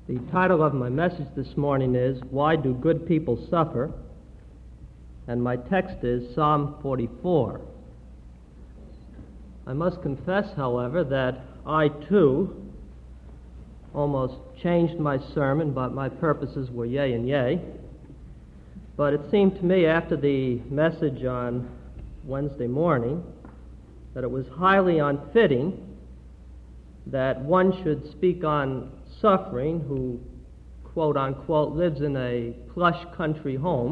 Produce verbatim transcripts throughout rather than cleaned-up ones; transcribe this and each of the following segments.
The title of my message this morning is, Why Do Good People Suffer? And my text is Psalm forty-four. I must confess, however, that I too almost changed my sermon, but my purposes were yea and yea. But it seemed to me after the message on Wednesday morning that it was highly unfitting that one should speak on suffering who, quote-unquote, lives in a plush country home.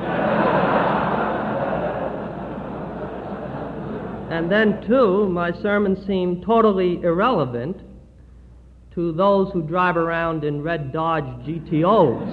And then, too, my sermon seemed totally irrelevant to those who drive around in red Dodge G T Os.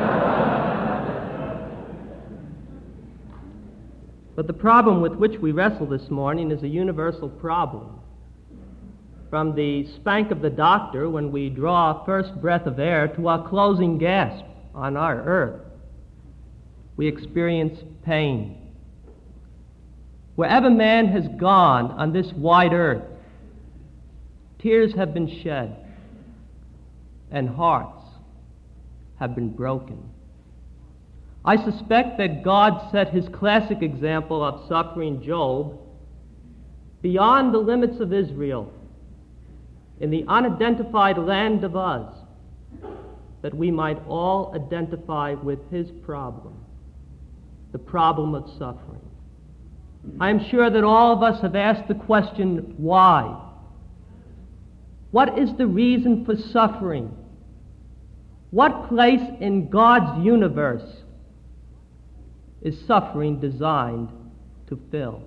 But the problem with which we wrestle this morning is a universal problem. From the spank of the doctor when we draw our first breath of air to our closing gasp on our earth, we experience pain. Wherever man has gone on this wide earth, tears have been shed and hearts have been broken. I suspect that God set his classic example of suffering, Job, beyond the limits of Israel, in the unidentified land of Uz, that we might all identify with his problem, the problem of suffering. I am sure that all of us have asked the question, why? What is the reason for suffering? What place in God's universe is suffering designed to fill?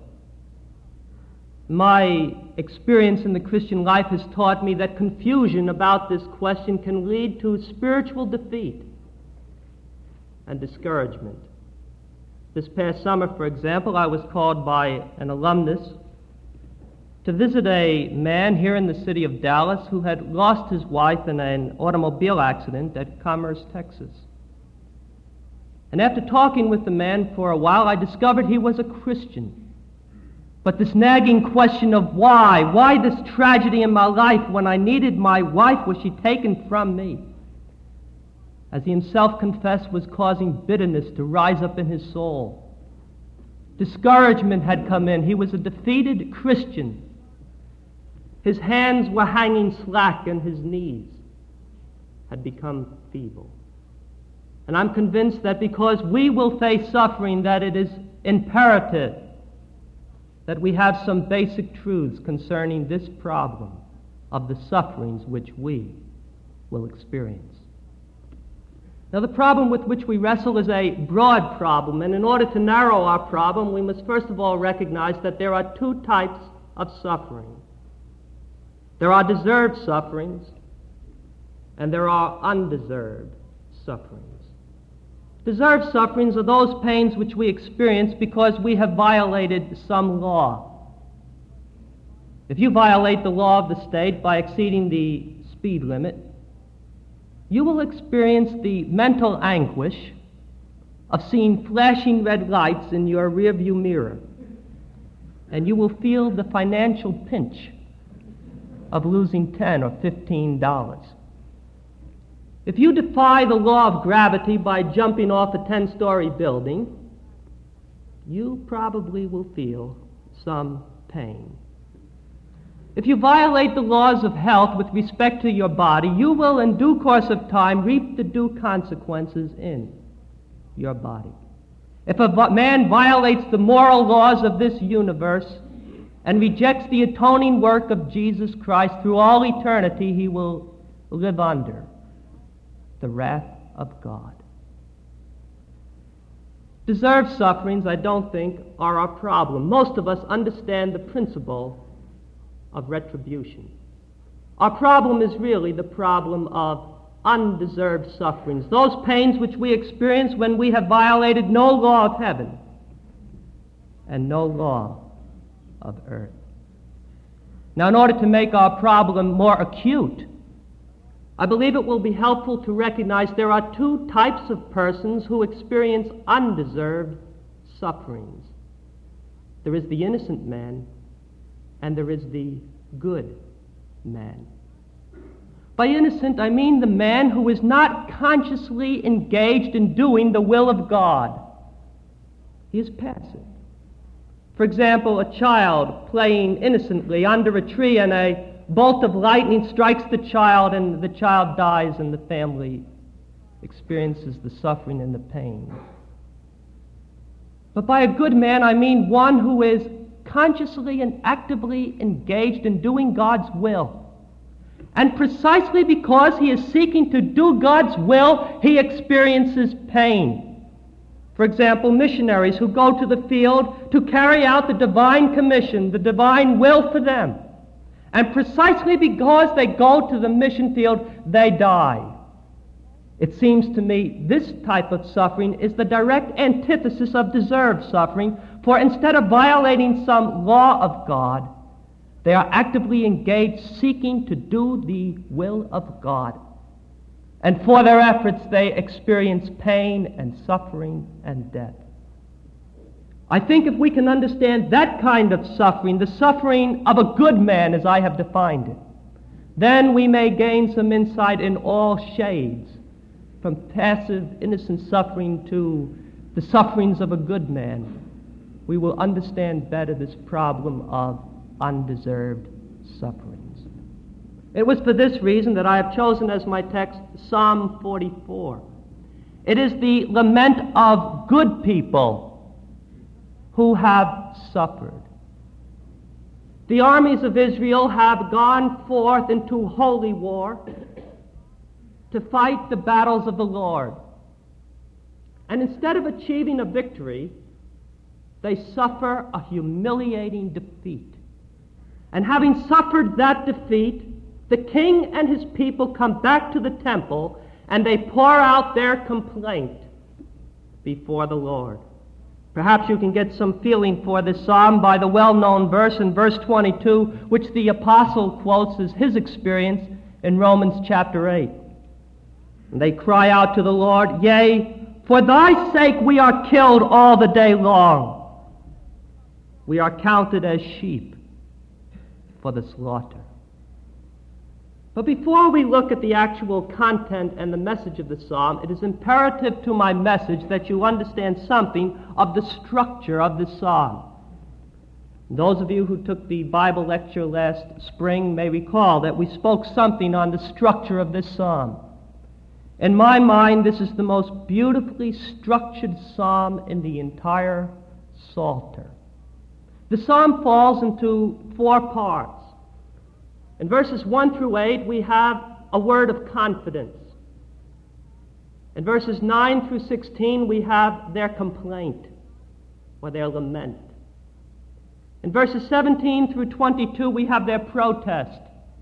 My experience in the Christian life has taught me that confusion about this question can lead to spiritual defeat and discouragement. This past summer, for example, I was called by an alumnus to visit a man here in the city of Dallas who had lost his wife in an automobile accident at Commerce, Texas. And after talking with the man for a while, I discovered he was a Christian. But this nagging question of why, why this tragedy in my life when I needed my wife, was she taken from me? As he himself confessed, was causing bitterness to rise up in his soul. Discouragement had come in. He was a defeated Christian. His hands were hanging slack and his knees had become feeble. And I'm convinced that because we will face suffering, that it is imperative that we have some basic truths concerning this problem of the sufferings which we will experience. Now, the problem with which we wrestle is a broad problem, and in order to narrow our problem, we must first of all recognize that there are two types of suffering. There are deserved sufferings, and there are undeserved sufferings. Deserved sufferings are those pains which we experience because we have violated some law. If you violate the law of the state by exceeding the speed limit, you will experience the mental anguish of seeing flashing red lights in your rearview mirror, and you will feel the financial pinch of losing ten or fifteen dollars. If you defy the law of gravity by jumping off a ten-story building, you probably will feel some pain. If you violate the laws of health with respect to your body, you will, in due course of time, reap the due consequences in your body. If a man violates the moral laws of this universe and rejects the atoning work of Jesus Christ through all eternity, he will live under the wrath of God. Deserved sufferings, I don't think, are our problem. Most of us understand the principle of retribution. Our problem is really the problem of undeserved sufferings, those pains which we experience when we have violated no law of heaven and no law of earth. Now, in order to make our problem more acute, I believe it will be helpful to recognize there are two types of persons who experience undeserved sufferings. There is the innocent man, and there is the good man. By innocent, I mean the man who is not consciously engaged in doing the will of God. He is passive. For example, a child playing innocently under a tree and a bolt of lightning strikes the child and the child dies and the family experiences the suffering and the pain. But by a good man, I mean one who is consciously and actively engaged in doing God's will. And precisely because he is seeking to do God's will, he experiences pain. For example, missionaries who go to the field to carry out the divine commission, the divine will for them. And precisely because they go to the mission field, they die. It seems to me this type of suffering is the direct antithesis of deserved suffering, for instead of violating some law of God, they are actively engaged seeking to do the will of God. And for their efforts, they experience pain and suffering and death. I think if we can understand that kind of suffering, the suffering of a good man as I have defined it, then we may gain some insight in all shades, from passive, innocent suffering to the sufferings of a good man. We will understand better this problem of undeserved sufferings. It was for this reason that I have chosen as my text Psalm forty-four. It is the lament of good people who have suffered. The armies of Israel have gone forth into holy war to fight the battles of the Lord. And instead of achieving a victory, they suffer a humiliating defeat. And having suffered that defeat, the king and his people come back to the temple and they pour out their complaint before the Lord. Perhaps you can get some feeling for this psalm by the well-known verse in verse twenty-two, which the apostle quotes as his experience in Romans chapter eight. And they cry out to the Lord, "Yea, for thy sake we are killed all the day long. We are counted as sheep for the slaughter." But before we look at the actual content and the message of the psalm, it is imperative to my message that you understand something of the structure of the psalm. Those of you who took the Bible lecture last spring may recall that we spoke something on the structure of this psalm. In my mind, this is the most beautifully structured psalm in the entire Psalter. The psalm falls into four parts. In verses one through eight, we have a word of confidence. In verses nine through sixteen, we have their complaint or their lament. In verses seventeen through twenty-two, we have their protest.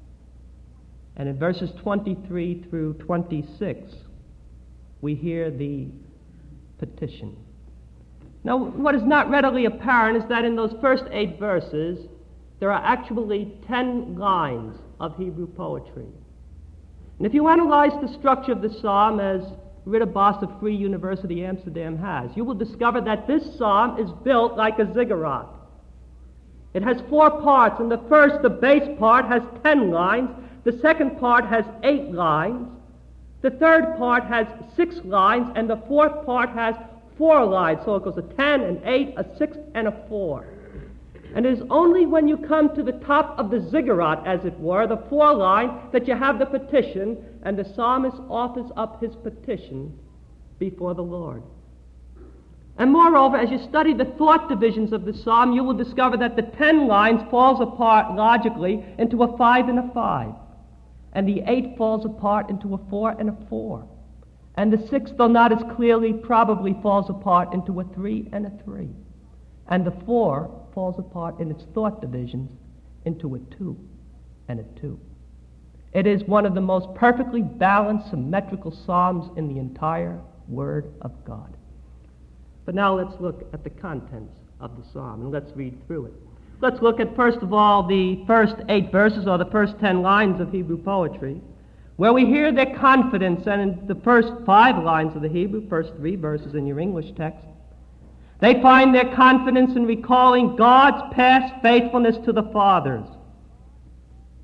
And in verses twenty-three through twenty-six, we hear the petition. Now, what is not readily apparent is that in those first eight verses, there are actually ten lines of Hebrew poetry. And if you analyze the structure of the psalm as Ridderbos of Free University Amsterdam has, you will discover that this psalm is built like a ziggurat. It has four parts. In the first, the base part has ten lines. The second part has eight lines. The third part has six lines. And the fourth part has four lines. So it goes a ten, an eight, a six, and a four. And it is only when you come to the top of the ziggurat, as it were, the four line, that you have the petition, and the psalmist offers up his petition before the Lord. And moreover, as you study the thought divisions of the psalm, you will discover that the ten lines falls apart logically into a five and a five. And the eight falls apart into a four and a four. And the six, though not as clearly, probably falls apart into a three and a three. And the four falls apart in its thought divisions into a two and a two. It is one of the most perfectly balanced, symmetrical psalms in the entire Word of God. But now let's look at the contents of the psalm, and let's read through it. Let's look at, first of all, the first eight verses, or the first ten lines of Hebrew poetry, where we hear their confidence, and in the first five lines of the Hebrew, first three verses in your English text, they find their confidence in recalling God's past faithfulness to the fathers.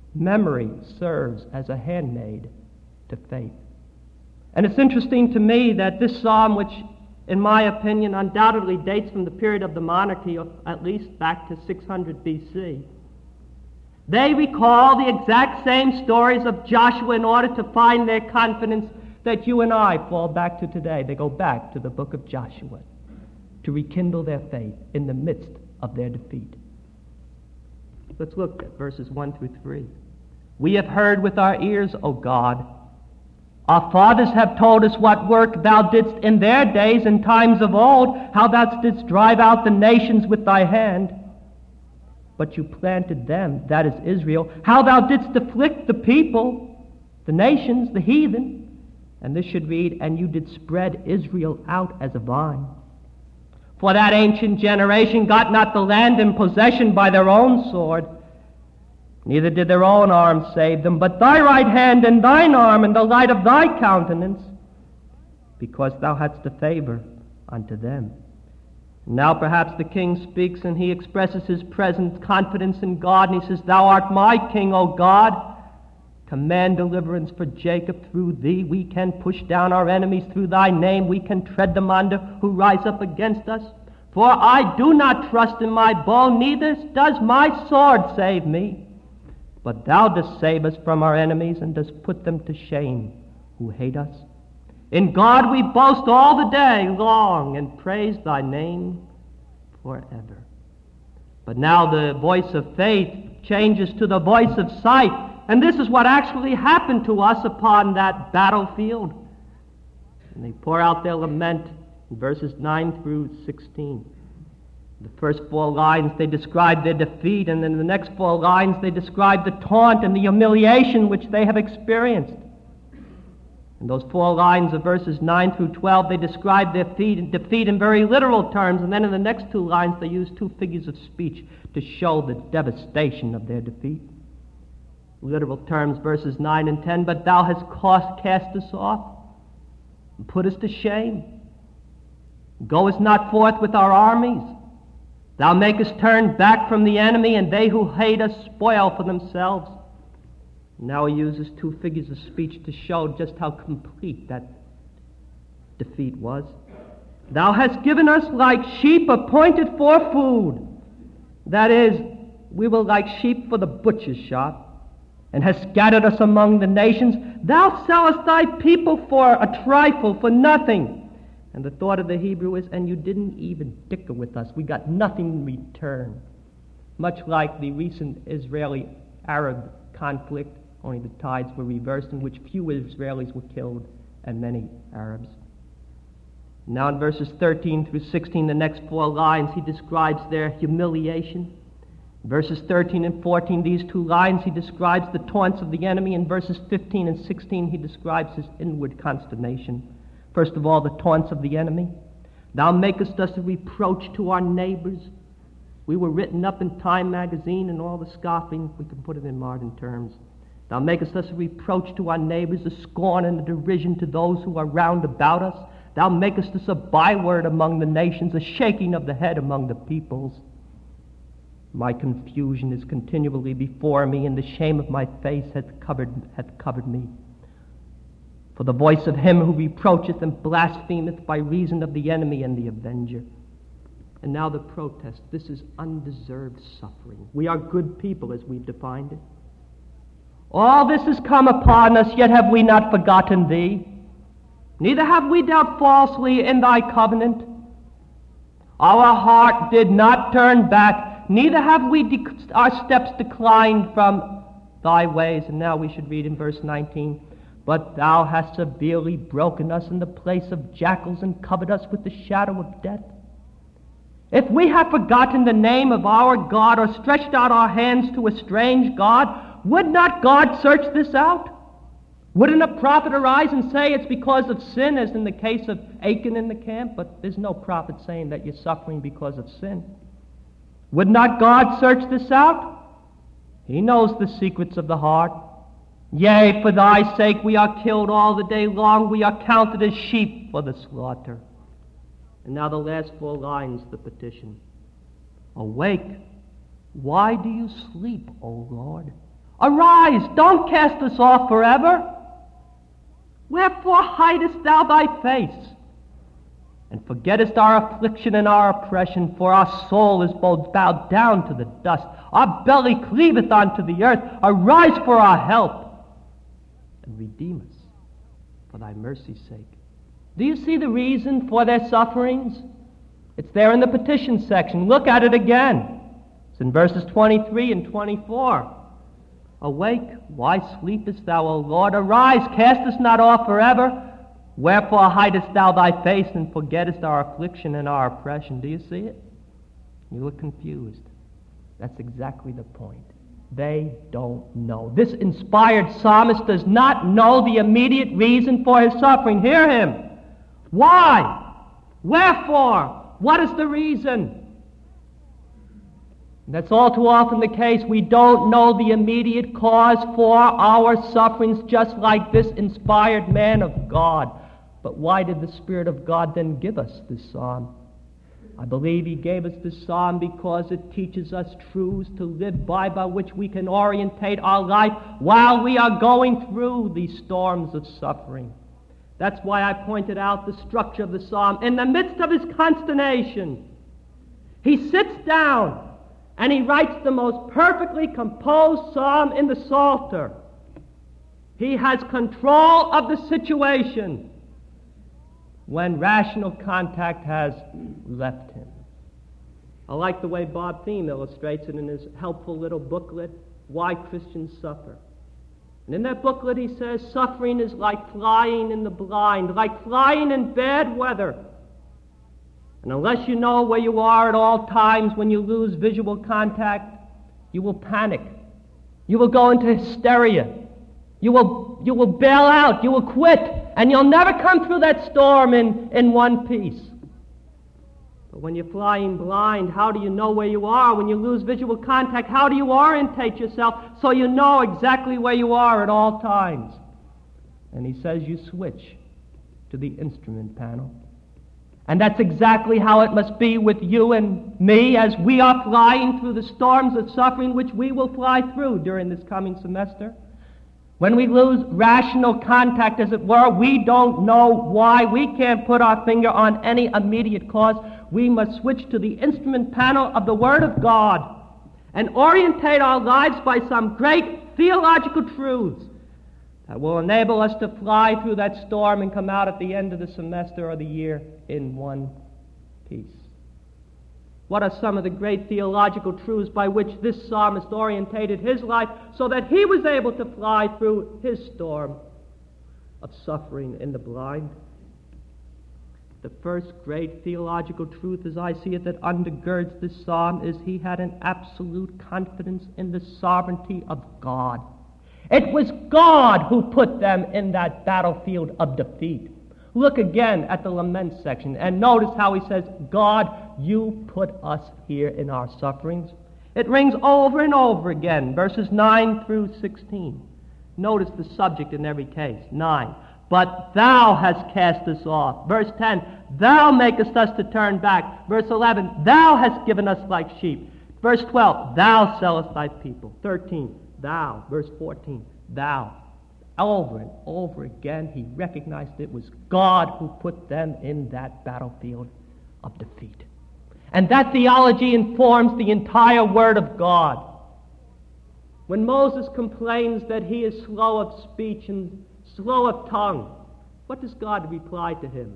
Memory serves as a handmaid to faith. And it's interesting to me that this psalm, which in my opinion undoubtedly dates from the period of the monarchy, or at least back to six hundred B C, they recall the exact same stories of Joshua in order to find their confidence that you and I fall back to today. They go back to the book of Joshua to rekindle their faith in the midst of their defeat. Let's look at verses one through three. We have heard with our ears, O God. Our fathers have told us what work thou didst in their days and times of old, how thou didst drive out the nations with thy hand. But you planted them, that is Israel, how thou didst afflict the people, the nations, the heathen. And this should read, and you did spread Israel out as a vine. For that ancient generation got not the land in possession by their own sword, neither did their own arm save them, but thy right hand and thine arm and the light of thy countenance, because thou hadst a favor unto them. Now perhaps the king speaks, and he expresses his present confidence in God, and he says, Thou art my king, O God. Command deliverance for Jacob through thee. We can push down our enemies through thy name. We can tread them under who rise up against us. For I do not trust in my bow, neither does my sword save me. But thou dost save us from our enemies, and dost put them to shame who hate us. In God we boast all the day long, and praise thy name forever. But now the voice of faith changes to the voice of sight. And this is what actually happened to us upon that battlefield. And they pour out their lament in verses nine through sixteen. The first four lines, they describe their defeat, and then the next four lines, they describe the taunt and the humiliation which they have experienced. In those four lines of verses nine through twelve, they describe their defeat in very literal terms, and then in the next two lines, they use two figures of speech to show the devastation of their defeat. Literal terms, verses nine and ten, but thou hast cast us off, and put us to shame. Goest not forth with our armies. Thou makest turn back from the enemy, and they who hate us spoil for themselves. Now he uses two figures of speech to show just how complete that defeat was. Thou hast given us like sheep appointed for food. That is, we were like sheep for the butcher's shop, and hast scattered us among the nations. Thou sellest thy people for a trifle, for nothing. And the thought of the Hebrew is, and you didn't even dicker with us. We got nothing in return. Much like the recent Israeli-Arab conflict, only the tides were reversed, in which few Israelis were killed and many Arabs. Now in verses thirteen through sixteen, the next four lines, he describes their humiliation. Verses thirteen and fourteen, these two lines, he describes the taunts of the enemy. In verses fifteen and sixteen, he describes his inward consternation. First of all, the taunts of the enemy. Thou makest us a reproach to our neighbors. We were written up in Time magazine, and all the scoffing, we can put it in modern terms. Thou makest us a reproach to our neighbors, a scorn and a derision to those who are round about us. Thou makest us a byword among the nations, a shaking of the head among the peoples. My confusion is continually before me, and the shame of my face hath covered, hath covered me. For the voice of him who reproacheth and blasphemeth by reason of the enemy and the avenger. And now the protest. This is undeserved suffering. We are good people as we've defined it. All this has come upon us, yet have we not forgotten thee. Neither have we dealt falsely in thy covenant. Our heart did not turn back, neither have we dec- our steps declined from thy ways. And now we should read in verse nineteen. But thou hast severely broken us in the place of jackals and covered us with the shadow of death. If we have forgotten the name of our God or stretched out our hands to a strange God, would not God search this out? Wouldn't a prophet arise and say it's because of sin, as in the case of Achan in the camp? But there's no prophet saying that you're suffering because of sin. Would not God search this out? He knows the secrets of the heart. Yea, for thy sake we are killed all the day long. We are counted as sheep for the slaughter. And now the last four lines, the petition. Awake. Why do you sleep, O Lord? Arise, don't cast us off forever. Wherefore hidest thou thy face, and forgettest our affliction and our oppression? For our soul is both bowed down to the dust, our belly cleaveth unto the earth. Arise for our help, and redeem us for thy mercy's sake. Do you see the reason for their sufferings? It's there in the petition section. Look at it again. It's in verses twenty-three and twenty-four. Awake, why sleepest thou, O Lord? Arise, cast us not off forever. Wherefore hidest thou thy face, and forgettest our affliction and our oppression? Do you see it? You look confused. That's exactly the point. They don't know. This inspired psalmist does not know the immediate reason for his suffering. Hear him. Why? Wherefore? What is the reason? That's all too often the case. We don't know the immediate cause for our sufferings, just like this inspired man of God. But why did the Spirit of God then give us this psalm? I believe he gave us this psalm because it teaches us truths to live by, by which we can orientate our life while we are going through these storms of suffering. That's why I pointed out the structure of the psalm. In the midst of his consternation, he sits down and he writes the most perfectly composed psalm in the Psalter. He has control of the situation when rational contact has left him. I like the way Bob Thiem illustrates it in his helpful little booklet, Why Christians Suffer. And in that booklet he says, suffering is like flying in the blind, like flying in bad weather. And unless you know where you are at all times when you lose visual contact, you will panic. You will go into hysteria. You will, you will bail out. You will quit. And you'll never come through that storm in, in one piece. But when you're flying blind, how do you know where you are? When you lose visual contact, how do you orientate yourself so you know exactly where you are at all times? And he says you switch to the instrument panel. And that's exactly how it must be with you and me as we are flying through the storms of suffering which we will fly through during this coming semester. When we lose rational contact, as it were, we don't know why. We can't put our finger on any immediate cause. We must switch to the instrument panel of the Word of God and orientate our lives by some great theological truths that will enable us to fly through that storm and come out at the end of the semester or the year in one piece. What are some of the great theological truths by which this psalmist orientated his life so that he was able to fly through his storm of suffering in the blind? The first great theological truth, as I see it, that undergirds this psalm is he had an absolute confidence in the sovereignty of God. It was God who put them in that battlefield of defeat. Look again at the lament section and notice how he says, God, you put us here in our sufferings. It rings over and over again, verses nine through sixteen. Notice the subject in every case. nine. But thou hast cast us off. Verse ten. Thou makest us to turn back. Verse eleven. Thou hast given us like sheep. Verse twelve. Thou sellest thy people. thirteen. Thou. Verse fourteen. Thou. Over and over again, he recognized it was God who put them in that battlefield of defeat. And that theology informs the entire Word of God. When Moses complains that he is slow of speech and slow of tongue, what does God reply to him?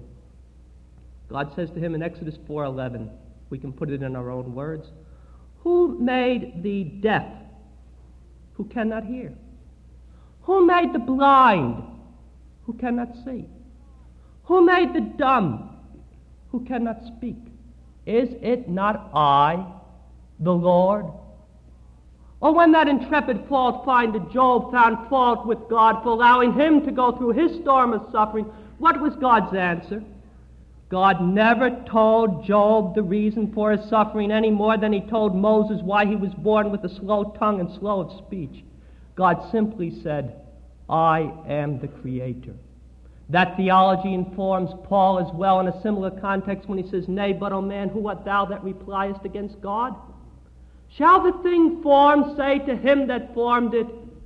God says to him in Exodus four eleven, we can put it in our own words, who made the deaf who cannot hear? Who made the blind who cannot see? Who made the dumb who cannot speak? Is it not I, the Lord? Or when that intrepid fault finder Job found fault with God for allowing him to go through his storm of suffering, what was God's answer? God never told Job the reason for his suffering any more than he told Moses why he was born with a slow tongue and slow of speech. God simply said, I am the Creator. That theology informs Paul as well in a similar context when he says, Nay, but, O man, who art thou that repliest against God? Shall the thing formed say to him that formed it,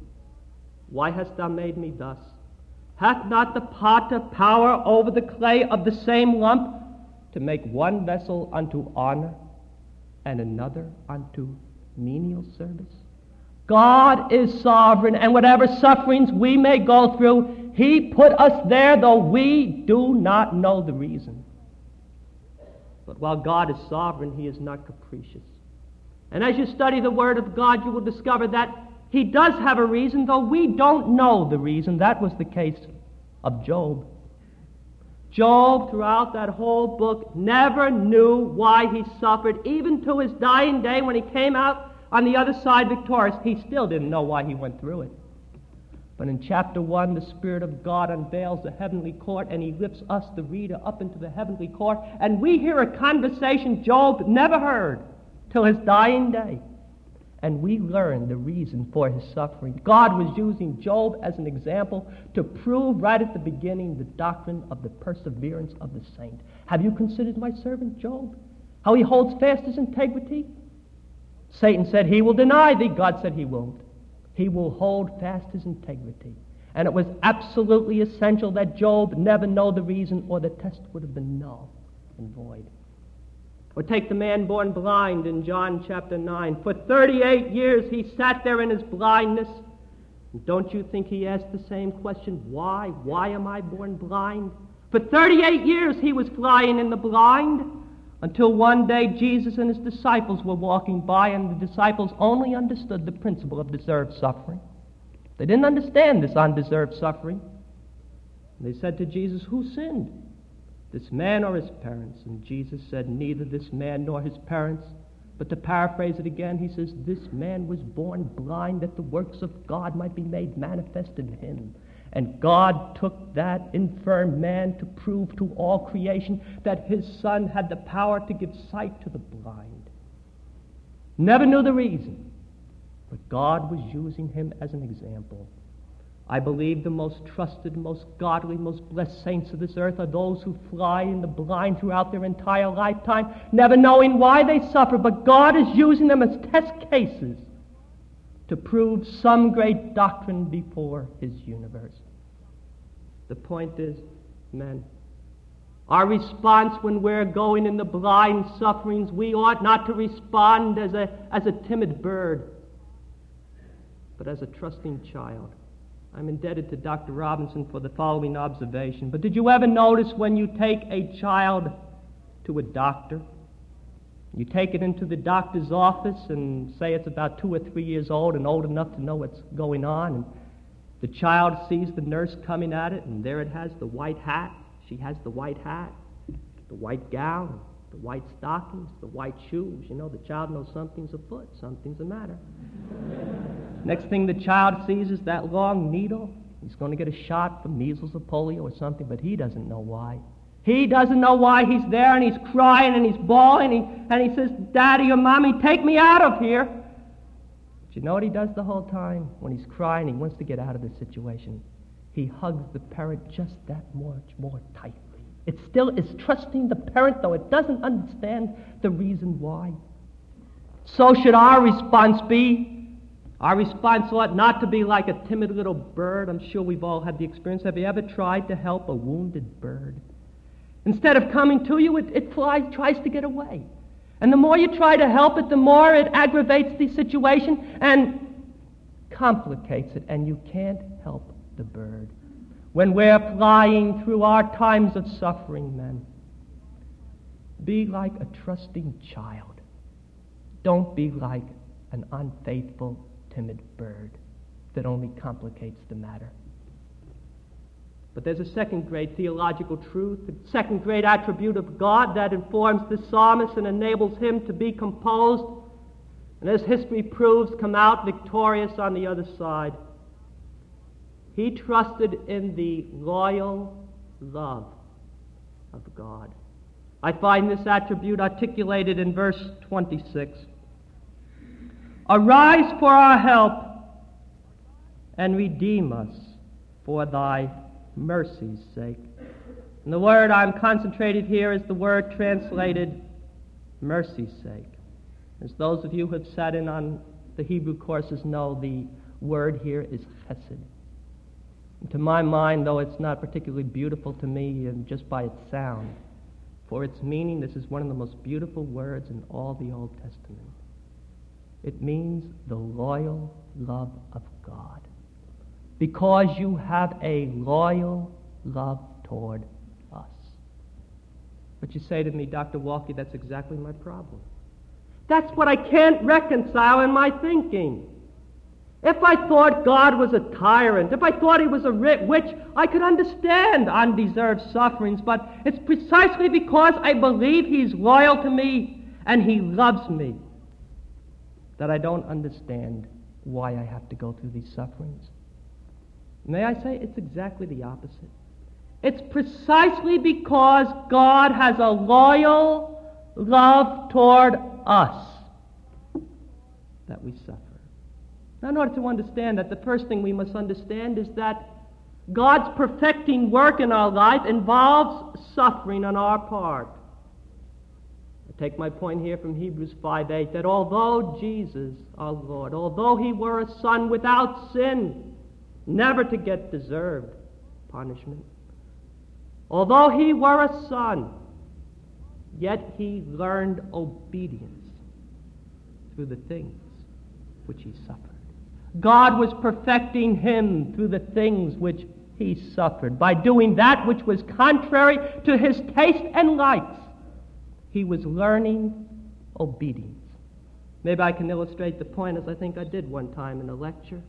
Why hast thou made me thus? Hath not the potter power over the clay of the same lump to make one vessel unto honor and another unto menial service? God is sovereign, and whatever sufferings we may go through, he put us there, though we do not know the reason. But while God is sovereign, he is not capricious. And as you study the Word of God, you will discover that he does have a reason, though we don't know the reason. That was the case of Job. Job, throughout that whole book, never knew why he suffered. Even to his dying day, when he came out on the other side victorious, he still didn't know why he went through it. But in chapter one, the Spirit of God unveils the heavenly court, and he lifts us, the reader, up into the heavenly court, and we hear a conversation Job never heard till his dying day. And we learn the reason for his suffering. God was using Job as an example to prove right at the beginning the doctrine of the perseverance of the saint. Have you considered my servant Job? How he holds fast his integrity? Satan said, he will deny thee. God said he won't. He will hold fast his integrity. And it was absolutely essential that Job never know the reason, or the test would have been null and void. Or take the man born blind in John chapter nine. For thirty-eight years he sat there in his blindness. And don't you think he asked the same question? Why? Why am I born blind? For thirty-eight years he was flying in the blind, until one day Jesus and his disciples were walking by, and the disciples only understood the principle of deserved suffering. They didn't understand this undeserved suffering. And they said to Jesus, who sinned? This man or his parents? And Jesus said, neither this man nor his parents. But to paraphrase it again, he says, this man was born blind that the works of God might be made manifest in him. And God took that infirm man to prove to all creation that his Son had the power to give sight to the blind. Never knew the reason, but God was using him as an example. I believe the most trusted, most godly, most blessed saints of this earth are those who fly in the blind throughout their entire lifetime, never knowing why they suffer, but God is using them as test cases to prove some great doctrine before his universe. The point is, men, our response when we're going in the blind sufferings, we ought not to respond as a, as a timid bird, but as a trusting child. I'm indebted to Doctor Robinson for the following observation. But did you ever notice when you take a child to a doctor, you take it into the doctor's office and say it's about two or three years old and old enough to know what's going on, and the child sees the nurse coming at it, and there it has the white hat. She has the white hat, the white gown, the white stockings, the white shoes. You know, the child knows something's afoot, something's the matter. Next thing the child sees is that long needle. He's going to get a shot for measles or polio or something, but he doesn't know why. He doesn't know why he's there, and he's crying and he's bawling, and he, and he says, Daddy or Mommy, take me out of here. But you know what he does the whole time? When he's crying, he wants to get out of the situation. He hugs the parent just that much more tightly. It still is trusting the parent, though it doesn't understand the reason why. So should our response be. Our response ought not to be like a timid little bird. I'm sure we've all had the experience. Have you ever tried to help a wounded bird? Instead of coming to you, it, it flies, tries to get away. And the more you try to help it, the more it aggravates the situation and complicates it, and you can't help the bird. When we're flying through our times of suffering, men, be like a trusting child. Don't be like an unfaithful, timid bird that only complicates the matter. But there's a second great theological truth, the second great attribute of God that informs the psalmist and enables him to be composed, and as history proves, come out victorious on the other side. He trusted in the loyal love of God. I find this attribute articulated in verse twenty-six. Arise for our help, and redeem us for thy mercy's sake. And the word I'm concentrated here is the word translated mercy's sake. As those of you who have sat in on the Hebrew courses know, the word here is chesed. To my mind, though it's not particularly beautiful to me and just by its sound, for its meaning, this is one of the most beautiful words in all the Old Testament. It means the loyal love of God. Because you have a loyal love toward us. But you say to me, Doctor Walke, that's exactly my problem. That's what I can't reconcile in my thinking. If I thought God was a tyrant, if I thought he was a witch, I could understand undeserved sufferings, but it's precisely because I believe he's loyal to me and he loves me that I don't understand why I have to go through these sufferings. May I say it's exactly the opposite. It's precisely because God has a loyal love toward us that we suffer. Now, in order to understand that, the first thing we must understand is that God's perfecting work in our life involves suffering on our part. I take my point here from Hebrews five eight, that although Jesus, our Lord, although he were a son without sin, never to get deserved punishment, although he were a son, yet he learned obedience through the things which he suffered. God was perfecting him through the things which he suffered. By doing that which was contrary to his taste and likes, he was learning obedience. Maybe I can illustrate the point as I think I did one time in a lecture.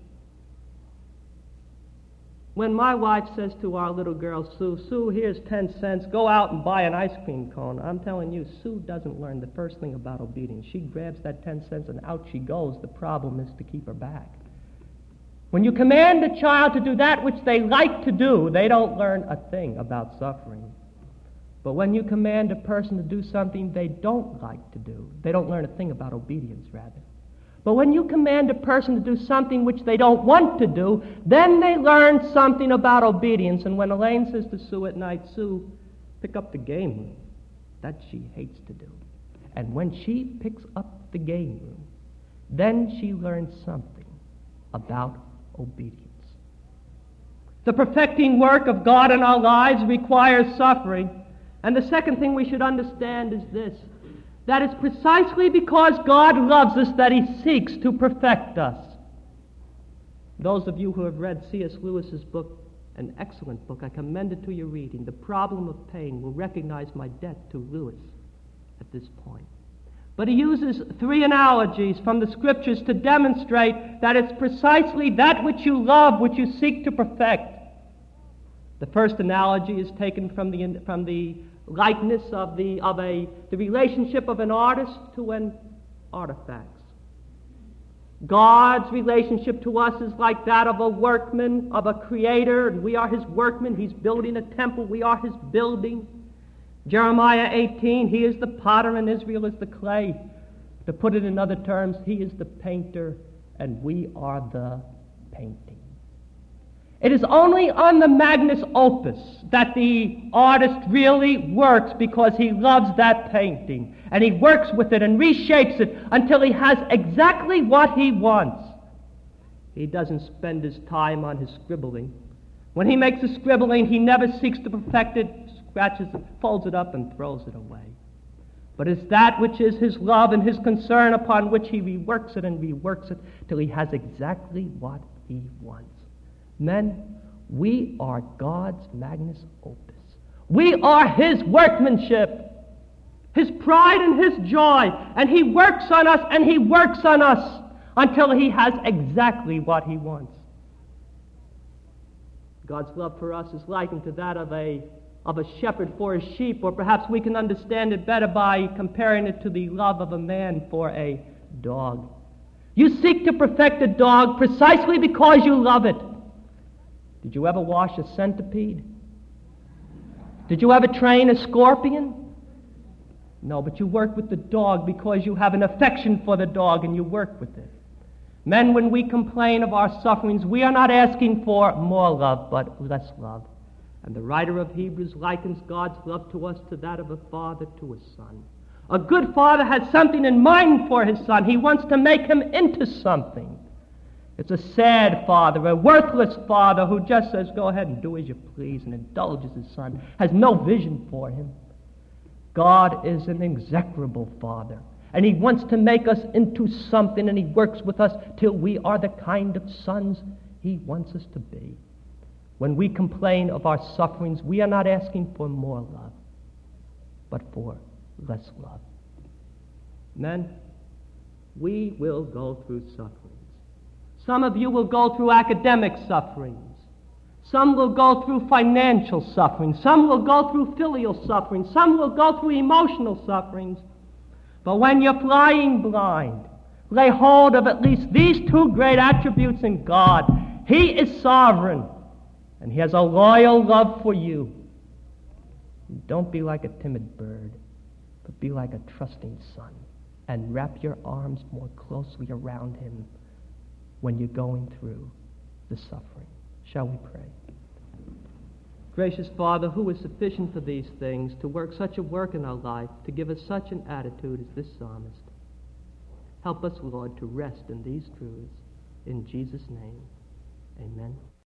When my wife says to our little girl, Sue, Sue, here's ten cents, go out and buy an ice cream cone. I'm telling you, Sue doesn't learn the first thing about obedience. She grabs that ten cents and out she goes. The problem is to keep her back. When you command a child to do that which they like to do, they don't learn a thing about suffering. But when you command a person to do something they don't like to do, they don't learn a thing about obedience, rather. But when you command a person to do something which they don't want to do, then they learn something about obedience. And when Elaine says to Sue at night, Sue, pick up the game room, that she hates to do. And when she picks up the game room, then she learns something about obedience. The perfecting work of God in our lives requires suffering. And the second thing we should understand is this, that it's precisely because God loves us that he seeks to perfect us. Those of you who have read C S Lewis's book, an excellent book, I commend it to your reading, The Problem of Pain, will recognize my debt to Lewis at this point. But he uses three analogies from the Scriptures to demonstrate that it's precisely that which you love which you seek to perfect. The first analogy is taken from the from the likeness of the of a the relationship of an artist to an artifact. God's relationship to us is like that of a workman, of a creator, and we are his workmen. He's building a temple, we are his building. Jeremiah eighteen, he is the potter and Israel is the clay. To put it in other terms, he is the painter and we are the painting. It is only on the magnus opus that the artist really works because he loves that painting. And he works with it and reshapes it until he has exactly what he wants. He doesn't spend his time on his scribbling. When he makes a scribbling, he never seeks to perfect it, scratches it, folds it up, and throws it away. But it's that which is his love and his concern upon which he reworks it and reworks it till he has exactly what he wants. Men, we are God's magnus opus. We are his workmanship, his pride and his joy, and he works on us and he works on us until he has exactly what he wants. God's love for us is likened to that of a of a shepherd for his sheep, or perhaps we can understand it better by comparing it to the love of a man for a dog. You seek to perfect a dog precisely because you love it. Did you ever wash a centipede? Did you ever train a scorpion? No, but you work with the dog because you have an affection for the dog and you work with it. Men, when we complain of our sufferings, we are not asking for more love, but less love. And the writer of Hebrews likens God's love to us to that of a father to a son. A good father has something in mind for his son. He wants to make him into something. It's a sad father, a worthless father who just says, go ahead and do as you please, and indulges his son, has no vision for him. God is an execrable father, and he wants to make us into something, and he works with us till we are the kind of sons he wants us to be. When we complain of our sufferings, we are not asking for more love, but for less love. Men, we will go through sufferings. Some of you will go through academic sufferings. Some will go through financial sufferings. Some will go through filial sufferings. Some will go through emotional sufferings. But when you're flying blind, lay hold of at least these two great attributes in God. He is sovereign, and he has a loyal love for you. Don't be like a timid bird, but be like a trusting son, and wrap your arms more closely around him when you're going through the suffering. Shall we pray? Gracious Father, who is sufficient for these things, to work such a work in our life, to give us such an attitude as this psalmist, help us, Lord, to rest in these truths. In Jesus' name, amen.